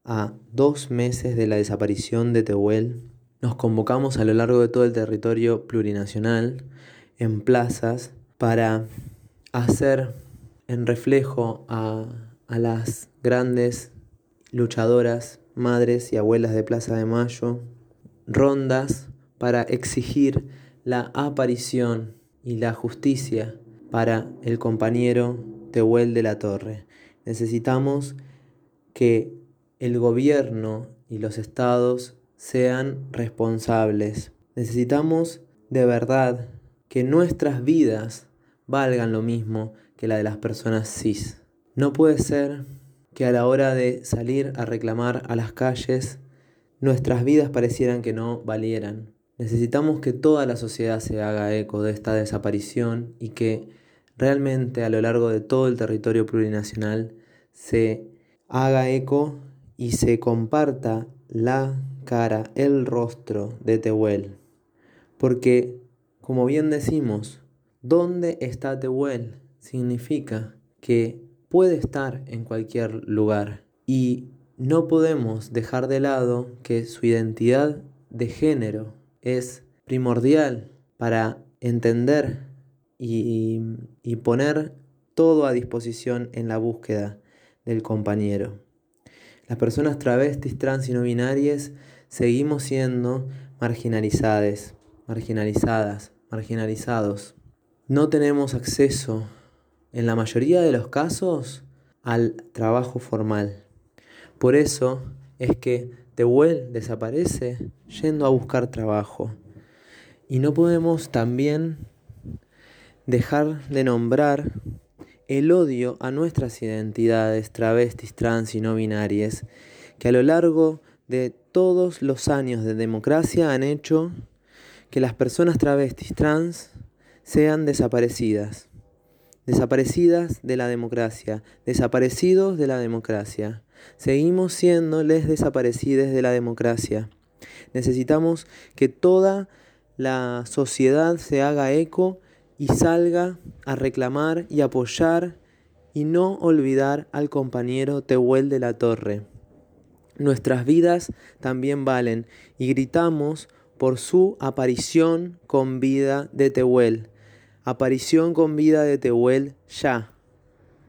a 2 meses de la desaparición de Tehuel, nos convocamos a lo largo de todo el territorio plurinacional en plazas para hacer en reflejo a las grandes luchadoras, madres y abuelas de Plaza de Mayo, rondas para exigir la aparición y la justicia para el compañero Tehuel de la Torre. Necesitamos que el gobierno y los estados sean responsables. Necesitamos de verdad que nuestras vidas valgan lo mismo que la de las personas cis. No puede ser que a la hora de salir a reclamar a las calles, nuestras vidas parecieran que no valieran. Necesitamos que toda la sociedad se haga eco de esta desaparición y que realmente a lo largo de todo el territorio plurinacional se haga eco y se comparta la cara, el rostro de Tehuel. Porque, como bien decimos, ¿dónde está Tehuel? Significa que puede estar en cualquier lugar y no podemos dejar de lado que su identidad de género es primordial para entender y poner todo a disposición en la búsqueda del compañero. Las personas travestis, trans y no binarias seguimos siendo marginalizados. No tenemos acceso, en la mayoría de los casos, al trabajo formal. Por eso es que Tehuel desaparece yendo a buscar trabajo. Y no podemos también dejar de nombrar el odio a nuestras identidades travestis, trans y no binarias, que a lo largo de todos los años de democracia han hecho que las personas travestis, trans, sean desaparecidas de la democracia, desaparecidos de la democracia. Seguimos siendo les desaparecidos de la democracia. Necesitamos que toda la sociedad se haga eco y salga a reclamar y apoyar y no olvidar al compañero Tehuel de la Torre. Nuestras vidas también valen y gritamos por su aparición con vida de Tehuel. Aparición con vida de Tehuel ya.